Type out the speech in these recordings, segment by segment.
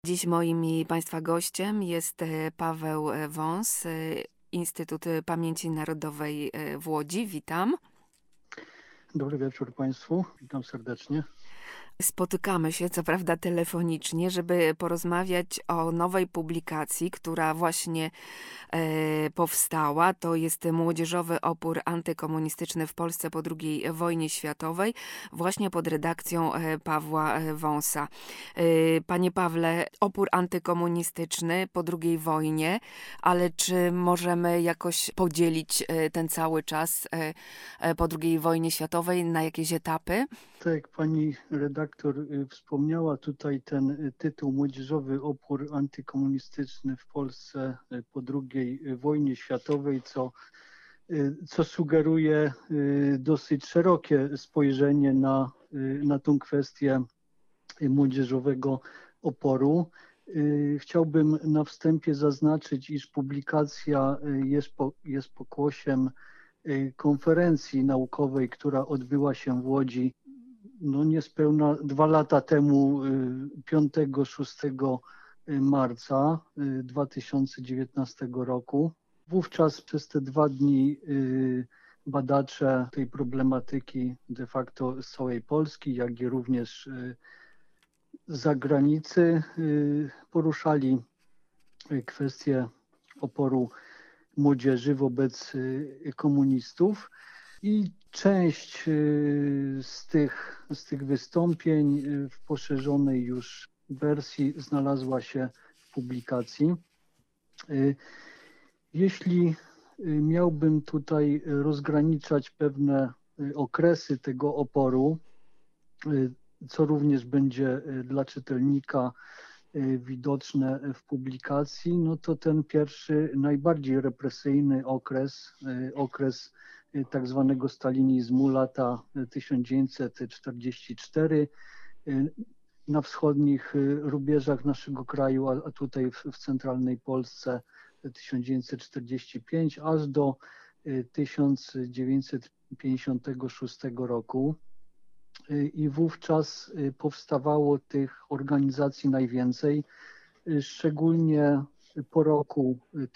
Dziś moim i Państwa gościem jest Paweł Wąs, Instytut Pamięci Narodowej w Łodzi. Witam. Dobry wieczór Państwu, witam serdecznie. Spotykamy się, co prawda telefonicznie, żeby porozmawiać o nowej publikacji, która właśnie powstała. To jest Młodzieżowy opór antykomunistyczny w Polsce po II wojnie światowej, właśnie pod redakcją Pawła Wąsa. Panie Pawle, opór antykomunistyczny po II wojnie, ale czy możemy jakoś podzielić ten cały czas po II wojnie światowej na jakieś etapy? Tak jak pani redaktor wspomniała, tutaj ten tytuł Młodzieżowy opór antykomunistyczny w Polsce po II wojnie światowej, co sugeruje dosyć szerokie spojrzenie na tą kwestię młodzieżowego oporu. Chciałbym na wstępie zaznaczyć, iż publikacja jest pokłosiem konferencji naukowej, która odbyła się w Łodzi niespełna 2 lata temu, 5-6 marca 2019 roku. Wówczas przez te 2 dni badacze tej problematyki de facto z całej Polski, jak i również z zagranicy poruszali kwestię oporu młodzieży wobec komunistów. I część z tych wystąpień w poszerzonej już wersji znalazła się w publikacji. Jeśli miałbym tutaj rozgraniczać pewne okresy tego oporu, co również będzie dla czytelnika widoczne w publikacji, no to ten pierwszy, najbardziej represyjny okres tak zwanego stalinizmu, lata 1944 na wschodnich rubieżach naszego kraju, a tutaj w centralnej Polsce 1945 aż do 1956 roku. I wówczas powstawało tych organizacji najwięcej, szczególnie po roku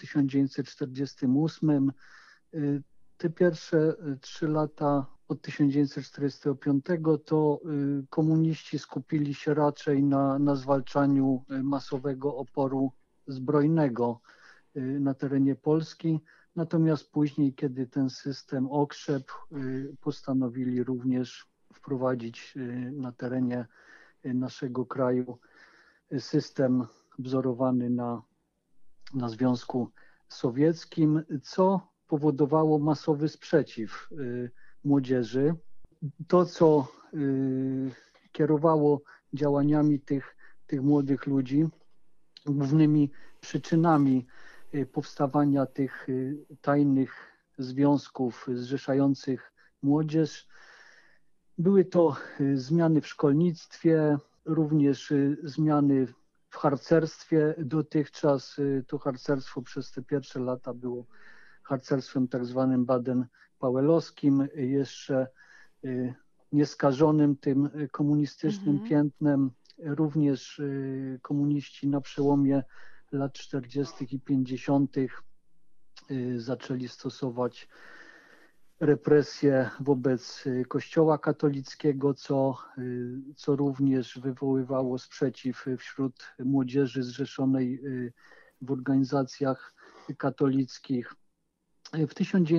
1948. Te pierwsze 3 lata od 1945 to komuniści skupili się raczej na zwalczaniu masowego oporu zbrojnego na terenie Polski. Natomiast później, kiedy ten system okrzepł, postanowili również wprowadzić na terenie naszego kraju system wzorowany na Związku Sowieckim, co powodowało masowy sprzeciw młodzieży. To, co kierowało działaniami tych młodych ludzi, głównymi przyczynami powstawania tych tajnych związków zrzeszających młodzież, były to zmiany w szkolnictwie, również zmiany w harcerstwie. Dotychczas to harcerstwo przez te pierwsze lata było harcerstwem tak zwanym baden-powellowskim, jeszcze nieskażonym tym komunistycznym piętnem. Również komuniści na przełomie lat 40. i 50. zaczęli stosować represje wobec Kościoła katolickiego, co również wywoływało sprzeciw wśród młodzieży zrzeszonej w organizacjach katolickich. W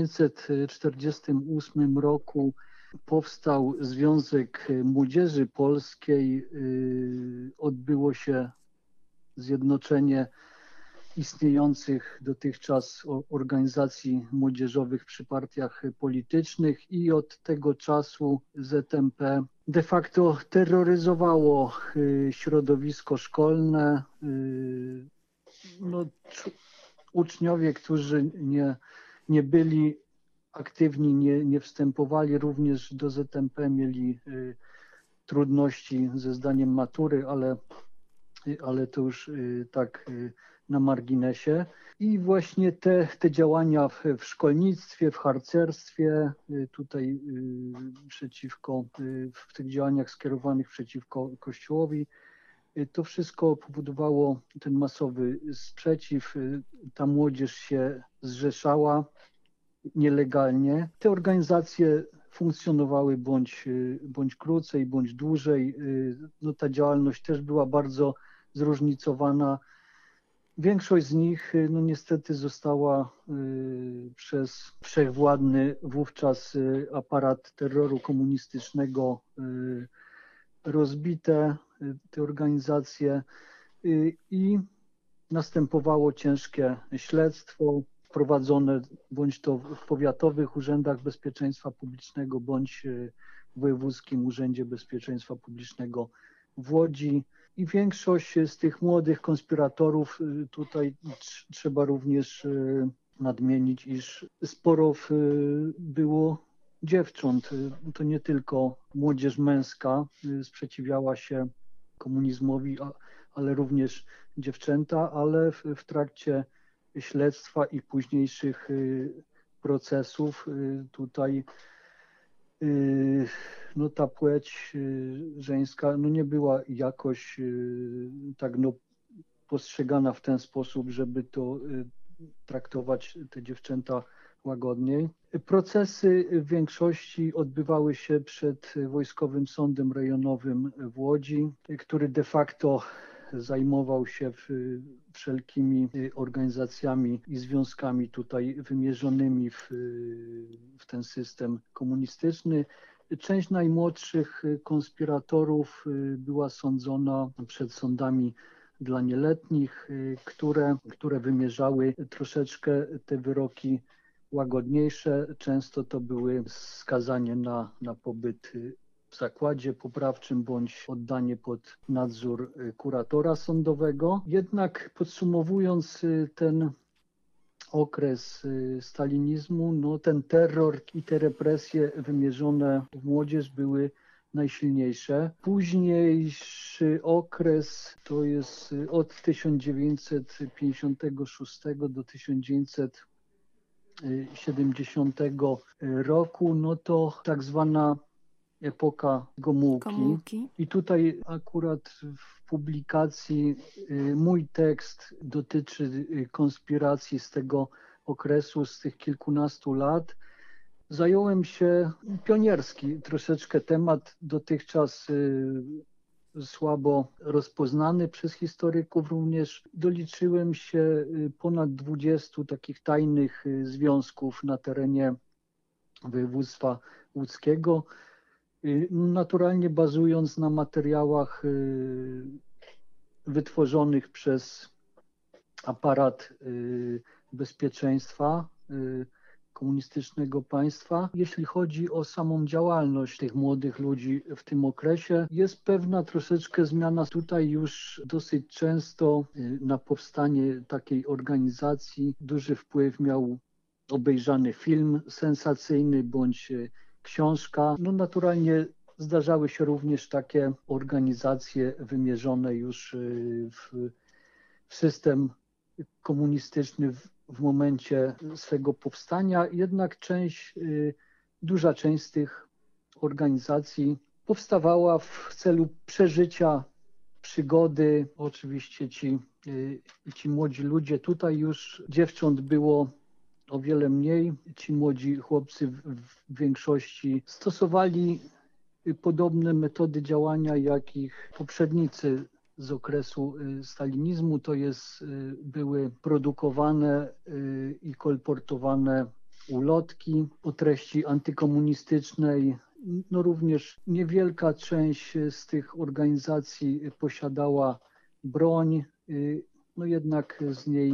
1948 roku powstał Związek Młodzieży Polskiej, odbyło się zjednoczenie istniejących dotychczas organizacji młodzieżowych przy partiach politycznych i od tego czasu ZMP de facto terroryzowało środowisko szkolne. Uczniowie, którzy nie byli aktywni, nie wstępowali również do ZMP, mieli trudności ze zdaniem matury, ale to już tak na marginesie. I właśnie te działania w szkolnictwie, w harcerstwie, tutaj w tych działaniach skierowanych przeciwko Kościołowi To wszystko powodowało ten masowy sprzeciw. Ta młodzież się zrzeszała nielegalnie. Te organizacje funkcjonowały bądź krócej, bądź dłużej. No, ta działalność też była bardzo zróżnicowana. Większość z nich no niestety została przez wszechwładny wówczas aparat terroru komunistycznego rozbite, te organizacje, i następowało ciężkie śledztwo prowadzone bądź to w powiatowych urzędach bezpieczeństwa publicznego, bądź w Wojewódzkim Urzędzie Bezpieczeństwa Publicznego w Łodzi. I większość z tych młodych konspiratorów, tutaj trzeba również nadmienić, iż sporo było dziewcząt. To nie tylko młodzież męska sprzeciwiała się komunizmowi, ale również dziewczęta, ale w trakcie śledztwa i późniejszych procesów tutaj no ta płeć żeńska no nie była jakoś tak no postrzegana w ten sposób, żeby to traktować te dziewczęta łagodniej. Procesy w większości odbywały się przed Wojskowym Sądem Rejonowym w Łodzi, który de facto zajmował się wszelkimi organizacjami i związkami tutaj wymierzonymi w ten system komunistyczny. Część najmłodszych konspiratorów była sądzona przed sądami dla nieletnich, które wymierzały troszeczkę te wyroki łagodniejsze. Często to były skazanie na pobyt w zakładzie poprawczym bądź oddanie pod nadzór kuratora sądowego. Jednak podsumowując ten okres stalinizmu, no ten terror i te represje wymierzone w młodzież były najsilniejsze. Późniejszy okres to jest od 1956 do 1970 roku, no to tak zwana epoka Gomułki. I tutaj akurat w publikacji mój tekst dotyczy konspiracji z tego okresu, z tych kilkunastu lat. Zająłem się pionierski troszeczkę temat, dotychczas słabo rozpoznany przez historyków również. Doliczyłem się ponad 20 takich tajnych związków na terenie województwa łódzkiego, naturalnie bazując na materiałach wytworzonych przez aparat bezpieczeństwa komunistycznego państwa. Jeśli chodzi o samą działalność tych młodych ludzi w tym okresie, jest pewna troszeczkę zmiana. Tutaj już dosyć często na powstanie takiej organizacji duży wpływ miał obejrzany film sensacyjny bądź książka. No naturalnie zdarzały się również takie organizacje wymierzone już w system komunistyczny w momencie swego powstania. Jednak duża część z tych organizacji powstawała w celu przeżycia przygody. Oczywiście ci młodzi ludzie, tutaj już dziewcząt było o wiele mniej. Ci młodzi chłopcy w większości stosowali podobne metody działania jak ich poprzednicy z okresu stalinizmu, to jest były produkowane i kolportowane ulotki o treści antykomunistycznej. No również niewielka część z tych organizacji posiadała broń, no jednak z niej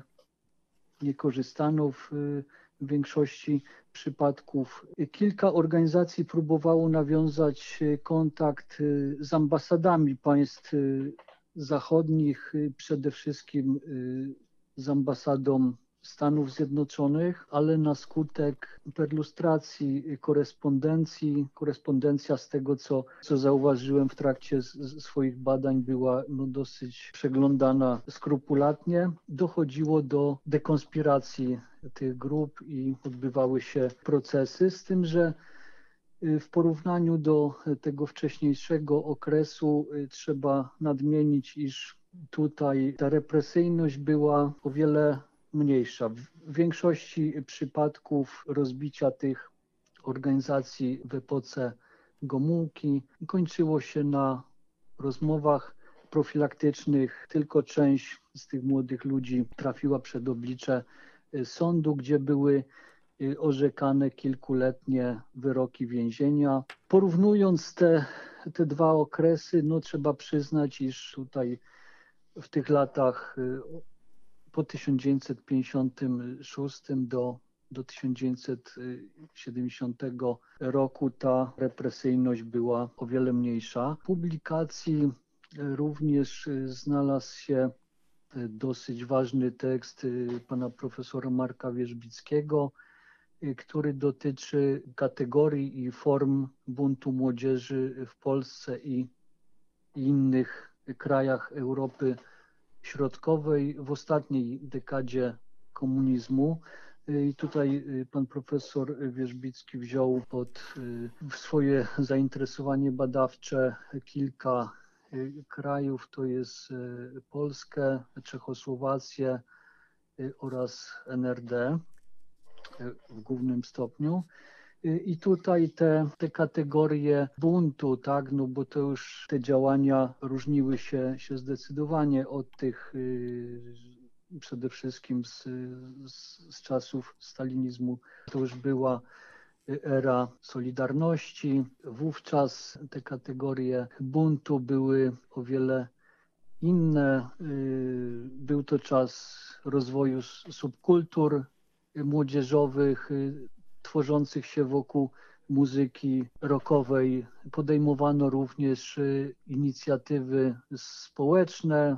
nie korzystano w większości przypadków. Kilka organizacji próbowało nawiązać kontakt z ambasadami państw zachodnich, przede wszystkim z ambasadą Stanów Zjednoczonych, ale na skutek perlustracji korespondencja z tego, co zauważyłem w trakcie swoich badań, była dosyć przeglądana skrupulatnie. Dochodziło do dekonspiracji tych grup i odbywały się procesy, z tym, że W porównaniu do tego wcześniejszego okresu trzeba nadmienić, iż tutaj ta represyjność była o wiele mniejsza. W większości przypadków rozbicia tych organizacji w epoce Gomułki kończyło się na rozmowach profilaktycznych. Tylko część z tych młodych ludzi trafiła przed oblicze sądu, gdzie były orzekane kilkuletnie wyroki więzienia. Porównując te dwa okresy, trzeba przyznać, iż tutaj w tych latach po 1956 do 1970 roku ta represyjność była o wiele mniejsza. W publikacji również znalazł się dosyć ważny tekst pana profesora Marka Wierzbickiego, który dotyczy kategorii i form buntu młodzieży w Polsce i innych krajach Europy Środkowej w ostatniej dekadzie komunizmu. I tutaj pan profesor Wierzbicki wziął pod swoje zainteresowanie badawcze kilka krajów, to jest Polskę, Czechosłowację oraz NRD w głównym stopniu. I tutaj te kategorie buntu, tak, bo to już te działania różniły się zdecydowanie od tych przede wszystkim z czasów stalinizmu. To już była era Solidarności. Wówczas te kategorie buntu były o wiele inne. Był to czas rozwoju subkultur młodzieżowych, tworzących się wokół muzyki rockowej. Podejmowano również inicjatywy społeczne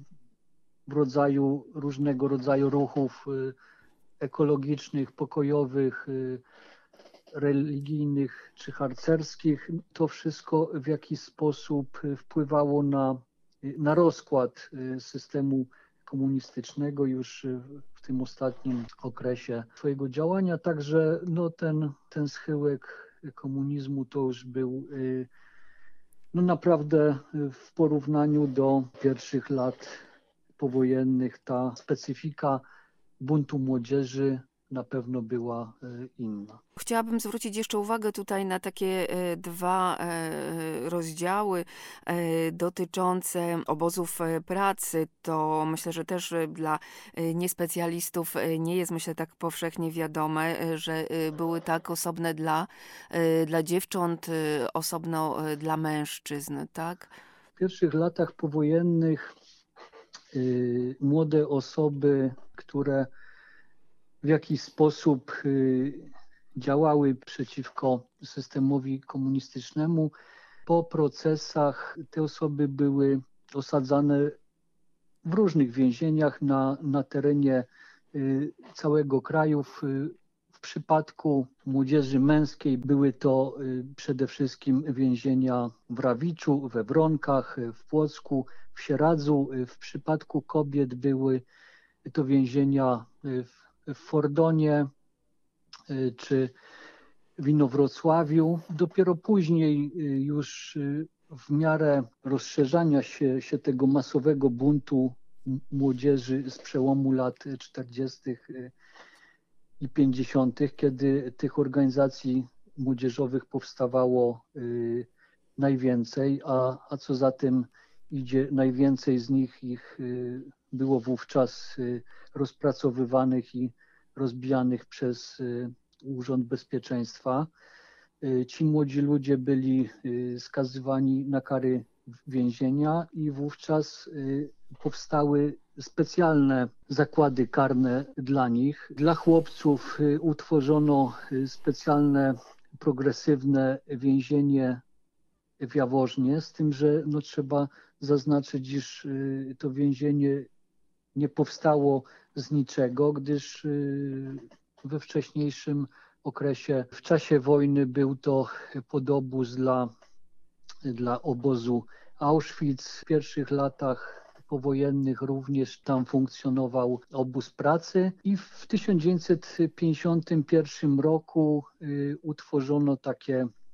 w rodzaju różnego rodzaju ruchów ekologicznych, pokojowych, religijnych czy harcerskich. To wszystko w jakiś sposób wpływało na rozkład systemu komunistycznego już w tym ostatnim okresie swojego działania. Także ten schyłek komunizmu to już był naprawdę w porównaniu do pierwszych lat powojennych ta specyfika buntu młodzieży na pewno była inna. Chciałabym zwrócić jeszcze uwagę tutaj na takie dwa rozdziały dotyczące obozów pracy. To myślę, że też dla niespecjalistów nie jest, myślę, tak powszechnie wiadome, że były tak osobne dla dziewcząt, osobno dla mężczyzn, tak? W pierwszych latach powojennych młode osoby, które w jakiś sposób działały przeciwko systemowi komunistycznemu. Po procesach te osoby były osadzane w różnych więzieniach na terenie całego kraju. W przypadku młodzieży męskiej były to przede wszystkim więzienia w Rawiczu, we Wronkach, w Płocku, w Sieradzu. W przypadku kobiet były to więzienia w Fordonie czy w Inowrocławiu. Dopiero później już w miarę rozszerzania się tego masowego buntu młodzieży z przełomu lat 40. i 50., kiedy tych organizacji młodzieżowych powstawało najwięcej, a co za tym idzie, najwięcej z nich było wówczas rozpracowywanych i rozbijanych przez Urząd Bezpieczeństwa. Ci młodzi ludzie byli skazywani na kary więzienia i wówczas powstały specjalne zakłady karne dla nich. Dla chłopców utworzono specjalne progresywne więzienie w Jaworznie, z tym, że trzeba zaznaczyć, iż to więzienie nie powstało z niczego, gdyż we wcześniejszym okresie, w czasie wojny był to podobóz dla obozu Auschwitz. W pierwszych latach powojennych również tam funkcjonował obóz pracy i w 1951 roku utworzono takie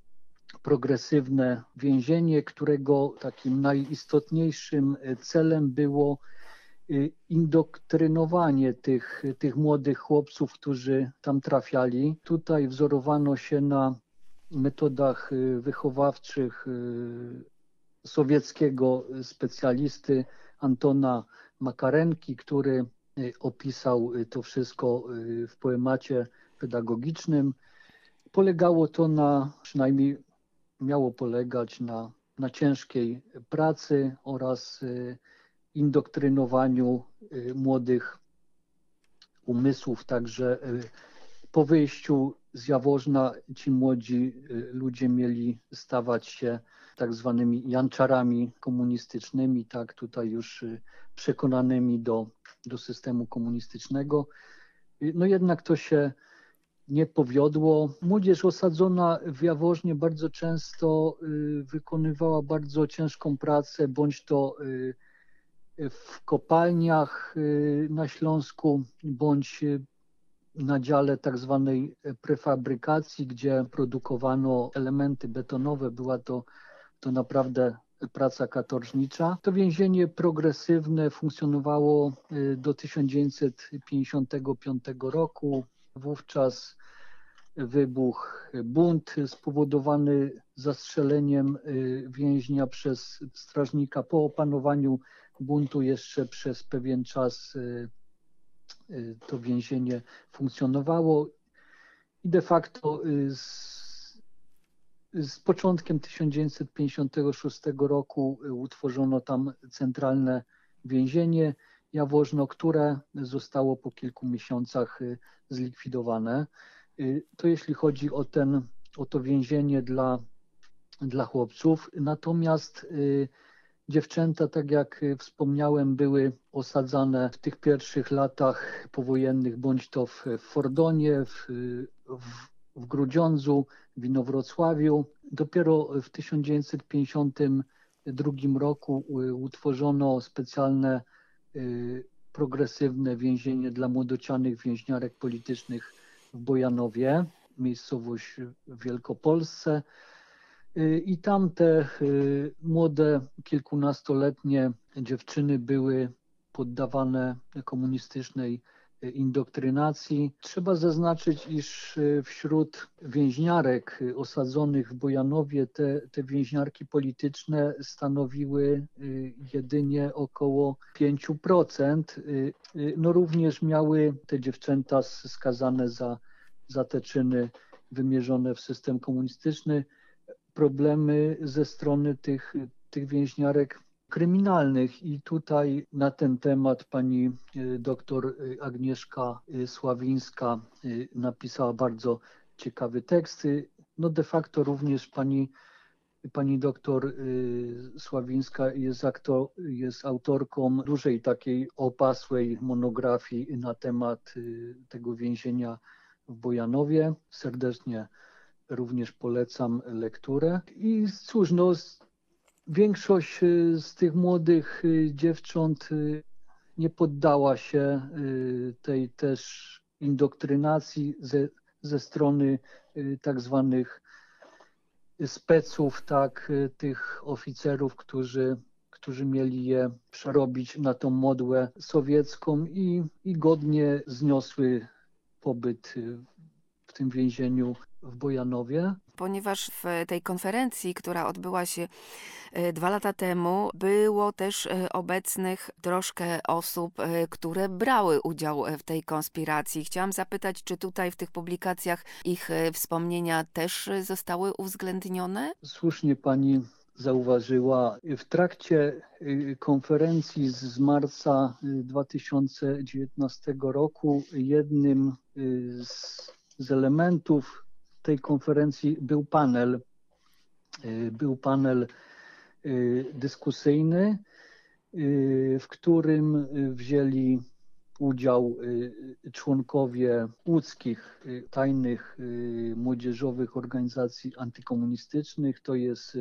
progresywne więzienie, którego takim najistotniejszym celem było indoktrynowanie tych młodych chłopców, którzy tam trafiali. Tutaj wzorowano się na metodach wychowawczych sowieckiego specjalisty Antona Makarenki, który opisał to wszystko w poemacie pedagogicznym. Polegało to przynajmniej miało polegać na ciężkiej pracy oraz indoktrynowaniu młodych umysłów. Także po wyjściu z Jaworzna ci młodzi ludzie mieli stawać się tak zwanymi janczarami komunistycznymi, tak tutaj już przekonanymi do systemu komunistycznego. No jednak to się nie powiodło. Młodzież osadzona w Jaworznie bardzo często wykonywała bardzo ciężką pracę, bądź to w kopalniach na Śląsku, bądź na dziale tak zwanej prefabrykacji, gdzie produkowano elementy betonowe. Była to naprawdę praca katorżnicza. To więzienie progresywne funkcjonowało do 1955 roku. Wówczas wybuchł bunt spowodowany zastrzeleniem więźnia przez strażnika. Po opanowaniu buntu jeszcze przez pewien czas to więzienie funkcjonowało i de facto z początkiem 1956 roku utworzono tam centralne więzienie Jaworzno, które zostało po kilku miesiącach zlikwidowane. To jeśli chodzi o to więzienie dla chłopców. Natomiast dziewczęta, tak jak wspomniałem, były osadzane w tych pierwszych latach powojennych, bądź to w Fordonie, w Grudziądzu, w Inowrocławiu. Dopiero w 1952 roku utworzono specjalne progresywne więzienie dla młodocianych więźniarek politycznych w Bojanowie, miejscowość w Wielkopolsce. I tam te młode, kilkunastoletnie dziewczyny były poddawane komunistycznej indoktrynacji. Trzeba zaznaczyć, iż wśród więźniarek osadzonych w Bojanowie te więźniarki polityczne stanowiły jedynie około 5%. No również miały te dziewczęta skazane za te czyny wymierzone w system komunistyczny problemy ze strony tych więźniarek kryminalnych. I tutaj na ten temat pani doktor Agnieszka Sławińska napisała bardzo ciekawy tekst. No de facto również pani doktor Sławińska jest autorką dużej takiej opasłej monografii na temat tego więzienia w Bojanowie. Serdecznie również polecam lekturę. I cóż, no, większość z tych młodych dziewcząt nie poddała się tej też indoktrynacji ze strony tak zwanych speców, tak, tych oficerów, którzy mieli je przerobić na tą modłę sowiecką i godnie zniosły pobyt w tym więzieniu w Bojanowie. Ponieważ w tej konferencji, która odbyła się 2 lata temu, było też obecnych troszkę osób, które brały udział w tej konspiracji. Chciałam zapytać, czy tutaj w tych publikacjach ich wspomnienia też zostały uwzględnione? Słusznie pani zauważyła. W trakcie konferencji z marca 2019 roku jednym z elementów tej konferencji był panel dyskusyjny, w którym wzięli udział członkowie łódzkich tajnych młodzieżowych organizacji antykomunistycznych, to jest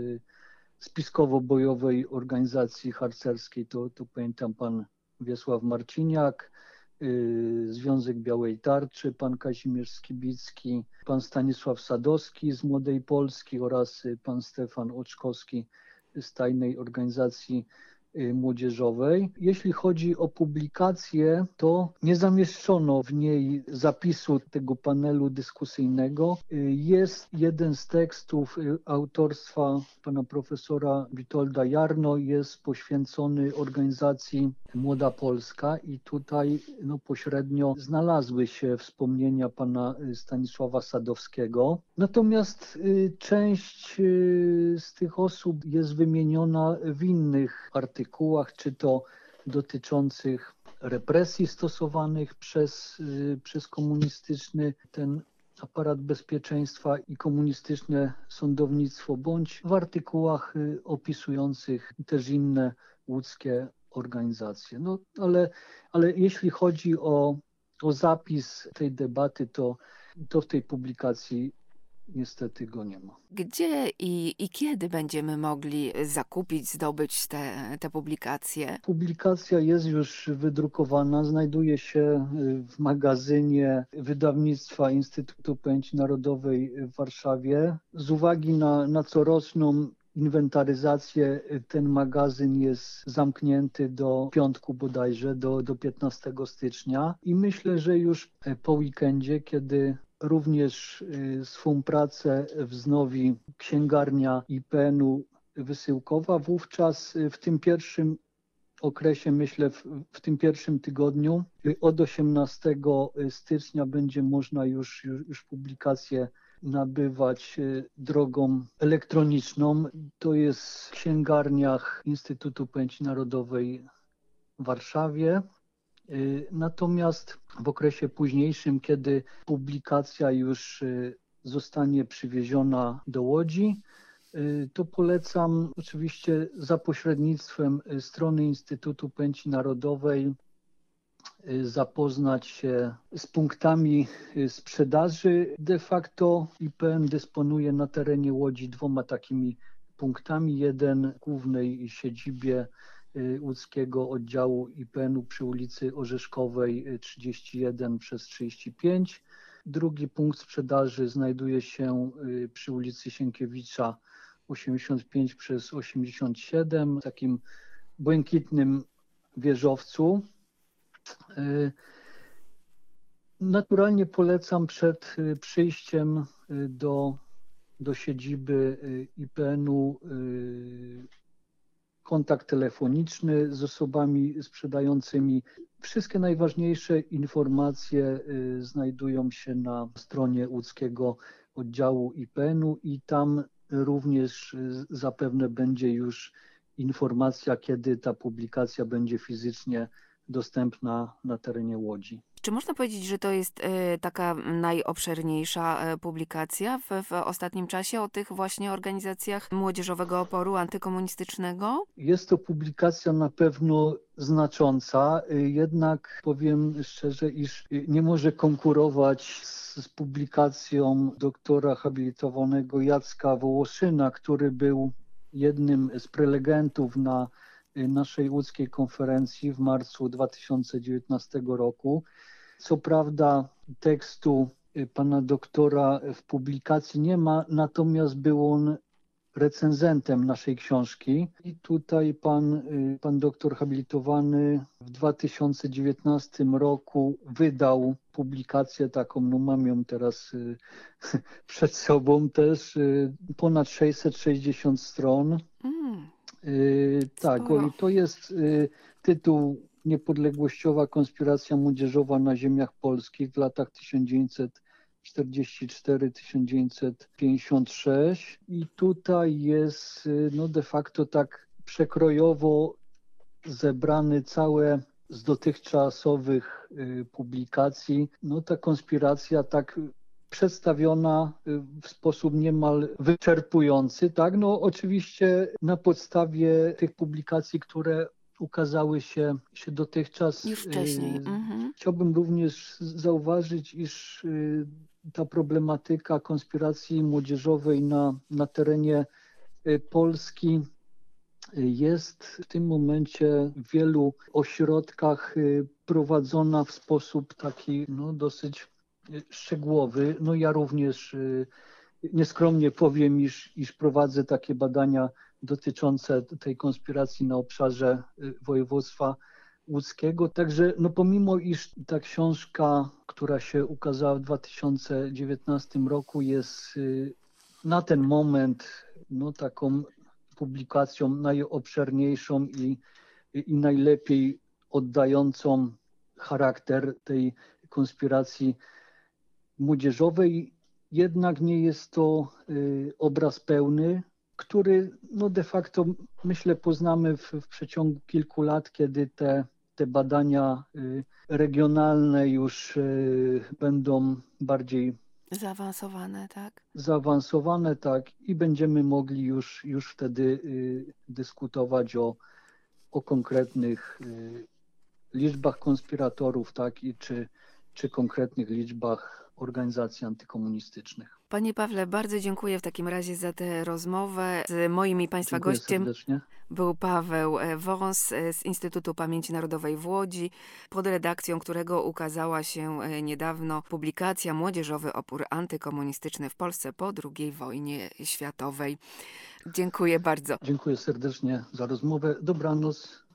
spiskowo-bojowej organizacji harcerskiej, to pamiętam pan Wiesław Marciniak, Związek Białej Tarczy, pan Kazimierz Skibicki, pan Stanisław Sadowski z Młodej Polski oraz pan Stefan Oczkowski z Tajnej Organizacji Młodzieżowej. Jeśli chodzi o publikację, to nie zamieszczono w niej zapisu tego panelu dyskusyjnego. Jest jeden z tekstów autorstwa pana profesora Witolda Jarno, jest poświęcony organizacji Młoda Polska i tutaj pośrednio znalazły się wspomnienia pana Stanisława Sadowskiego. Natomiast część z tych osób jest wymieniona w innych artykułach, czy to dotyczących represji stosowanych przez komunistyczny ten aparat bezpieczeństwa i komunistyczne sądownictwo, bądź w artykułach opisujących też inne łódzkie organizacje. Ale jeśli chodzi o zapis tej debaty, to w tej publikacji niestety go nie ma. Gdzie i kiedy będziemy mogli zakupić, zdobyć te publikacje? Publikacja jest już wydrukowana, znajduje się w magazynie wydawnictwa Instytutu Pamięci Narodowej w Warszawie. Z uwagi na coroczną inwentaryzację ten magazyn jest zamknięty do piątku bodajże, do 15 stycznia i myślę, że już po weekendzie, kiedy również swą pracę wznowi księgarnia IPN-u wysyłkowa, wówczas w tym pierwszym okresie, myślę w tym pierwszym tygodniu, od 18 stycznia będzie można już publikację nabywać drogą elektroniczną. To jest w księgarniach Instytutu Pamięci Narodowej w Warszawie. Natomiast w okresie późniejszym, kiedy publikacja już zostanie przywieziona do Łodzi, to polecam oczywiście za pośrednictwem strony Instytutu Pamięci Narodowej zapoznać się z punktami sprzedaży. De facto IPN dysponuje na terenie Łodzi 2 takimi punktami. Jeden w głównej siedzibie łódzkiego oddziału IPN-u przy ulicy Orzeszkowej 31/35. Drugi punkt sprzedaży znajduje się przy ulicy Sienkiewicza 85/87, w takim błękitnym wieżowcu. Naturalnie polecam przed przyjściem do siedziby IPN-u kontakt telefoniczny z osobami sprzedającymi. Wszystkie najważniejsze informacje znajdują się na stronie łódzkiego oddziału IPN-u i tam również zapewne będzie już informacja, kiedy ta publikacja będzie fizycznie dostępna na terenie Łodzi. Czy można powiedzieć, że to jest taka najobszerniejsza publikacja w ostatnim czasie o tych właśnie organizacjach młodzieżowego oporu antykomunistycznego? Jest to publikacja na pewno znacząca, jednak powiem szczerze, iż nie może konkurować z publikacją doktora habilitowanego Jacka Wołoszyna, który był jednym z prelegentów na naszej łódzkiej konferencji w marcu 2019 roku. Co prawda tekstu pana doktora w publikacji nie ma, natomiast był on recenzentem naszej książki i tutaj pan doktor habilitowany w 2019 roku wydał publikację taką, mam ją teraz przed sobą też, ponad 660 stron. Tak, i to jest tytuł Niepodległościowa konspiracja młodzieżowa na ziemiach polskich w latach 1944-1956 i tutaj jest de facto tak przekrojowo zebrany całe z dotychczasowych publikacji, ta konspiracja tak przedstawiona w sposób niemal wyczerpujący, tak? Oczywiście na podstawie tych publikacji, które ukazały się dotychczas. Już wcześniej. Chciałbym również zauważyć, iż ta problematyka konspiracji młodzieżowej na terenie Polski jest w tym momencie w wielu ośrodkach prowadzona w sposób taki dosyć szczegółowy. No ja również nieskromnie powiem, iż prowadzę takie badania dotyczące tej konspiracji na obszarze województwa łódzkiego. Także pomimo iż ta książka, która się ukazała w 2019 roku, jest na ten moment taką publikacją najobszerniejszą i najlepiej oddającą charakter tej konspiracji młodzieżowej, jednak nie jest to obraz pełny, który de facto, myślę, poznamy w przeciągu kilku lat, kiedy te badania regionalne już będą bardziej zaawansowane, tak, i będziemy mogli już wtedy dyskutować o konkretnych liczbach konspiratorów, tak, i czy konkretnych liczbach organizacji antykomunistycznych. Panie Pawle, bardzo dziękuję w takim razie za tę rozmowę. Z moim i Państwa Dziękuję gościem serdecznie. był Paweł Wąs z Instytutu Pamięci Narodowej w Łodzi, pod redakcją którego ukazała się niedawno publikacja Młodzieżowy opór antykomunistyczny w Polsce po II wojnie światowej. Dziękuję bardzo. Dziękuję serdecznie za rozmowę. Dobranoc.